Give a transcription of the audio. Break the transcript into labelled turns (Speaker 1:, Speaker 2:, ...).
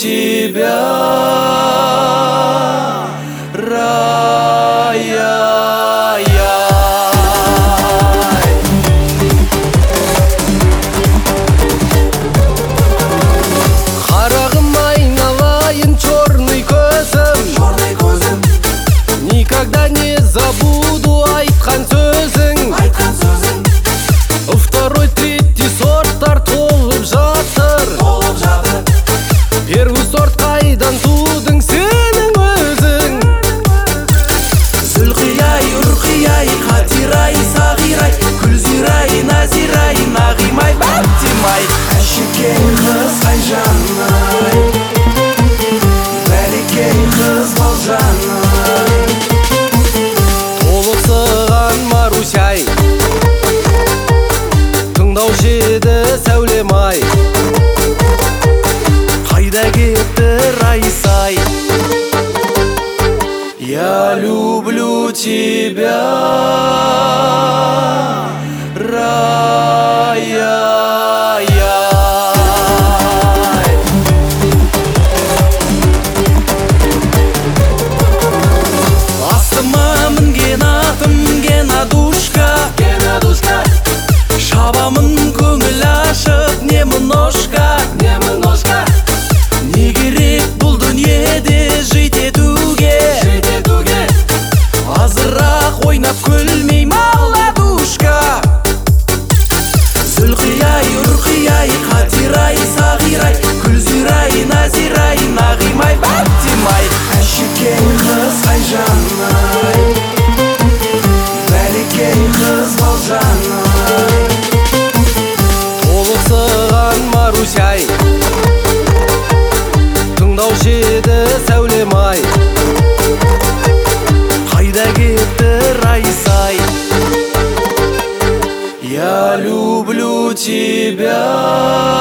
Speaker 1: тебя, Рая-яй. Қарағым айналайын черный көзім, никогда не забуду айтқан сөзің. Второй, третий сорттар толып жатыр. Первый сорт қайдан тудың сенің өзің?
Speaker 2: Зүлқияй, Үрқияй, Қатирай, Сағирай, Күлзирай, Назирай, Нағимай, Бәттимай, әшекей қыз Айжанай, бәлекей қыз Балжанай.
Speaker 1: Толықсыған Марусяй, тыңдаушы еді сәулем-ай, қайда кетті Райсай? Я люблю тебя, Рая-яй.
Speaker 2: Астыма мінген атым Генадушка, шабамын көңіл ашып немножко. Не керек бұл дүниеде жить етуге, азырақ ойнап күлмей маладушка. Зүлқияй, Үрқияй, Қатирай, Сағирай, Күлзирай, Назирай, Нағимай, Бәттимай, әшекей қыз Айжанай, бәлекей қыз Балжанай.
Speaker 1: Толықсыған Марусяй, тыңдаушы еді сәулем-ай, қайда кетті Райсай? Я люблю тебя.